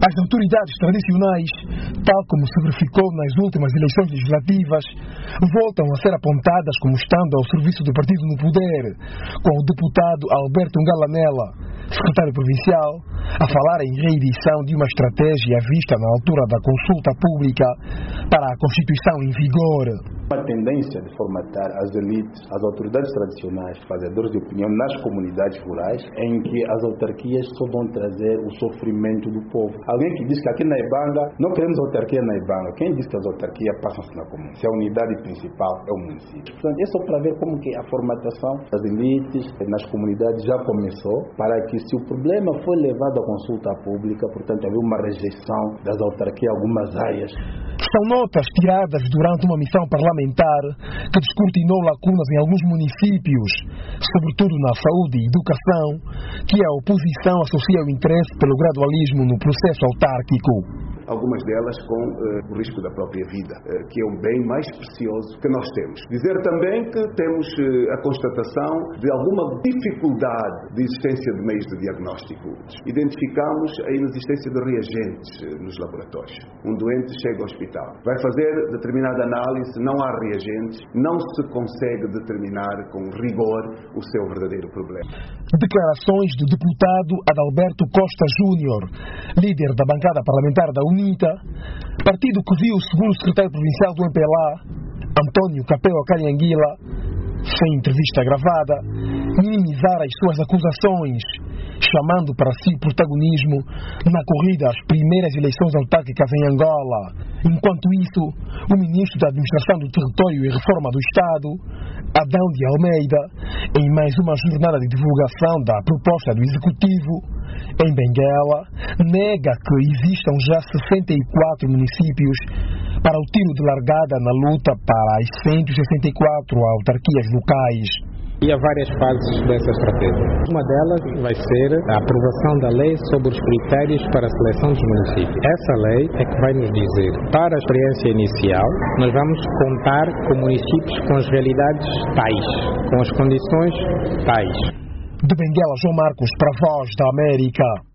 As autoridades tradicionais, tal como se verificou nas últimas eleições legislativas, voltam a ser apontadas como estando ao serviço do partido no poder, com o deputado Alberto Ngalanela, secretário provincial, a falar em reedição de uma estratégia vista na altura da consulta pública para a Constituição em vigor. Uma tendência de formatar as elites, as autoridades tradicionais, fazedores de opinião nas comunidades rurais, em que as autarquias só vão trazer o sofrimento do povo. Alguém que diz que aqui na Ibanga não queremos autarquia na Ibanga. Quem diz que as autarquias passam-se na comuna? Se a unidade principal é o município. Portanto, é só para ver como que a formatação das elites nas comunidades já começou, para que se o problema foi levado à consulta pública, portanto, havia uma rejeição das autarquias em algumas áreas. São notas tiradas durante uma missão parlamentar que descortinou lacunas em alguns municípios, sobretudo na saúde e educação, que a oposição associa ao interesse pelo gradualismo no processo autárquico. Algumas delas com o risco da própria vida, que é o bem mais precioso que nós temos. Dizer também que temos a constatação de alguma dificuldade de existência de meios de diagnóstico. Identificamos a inexistência de reagentes nos laboratórios. Um doente chega ao hospital, vai fazer determinada análise, não há reagentes, não se consegue determinar com rigor o seu verdadeiro problema. Declarações do deputado Adalberto Costa Júnior, líder da bancada parlamentar da UNITA, partido que viu o segundo secretário provincial do MPLA, Antônio Capeo Carianguila, sem entrevista gravada, minimizar as suas acusações, chamando para si o protagonismo na corrida às primeiras eleições autárquicas em Angola. Enquanto isso, o ministro da Administração do Território e Reforma do Estado, Adão de Almeida, em mais uma jornada de divulgação da proposta do Executivo, em Benguela, nega que existam já 64 municípios para o tiro de largada na luta para as 164 autarquias locais. E há várias fases dessa estratégia. Uma delas vai ser a aprovação da lei sobre os critérios para a seleção dos municípios. Essa lei é que vai nos dizer, para a experiência inicial, nós vamos contar com municípios com as realidades tais, com as condições tais. De Benguela, João Marcos, para a Voz da América.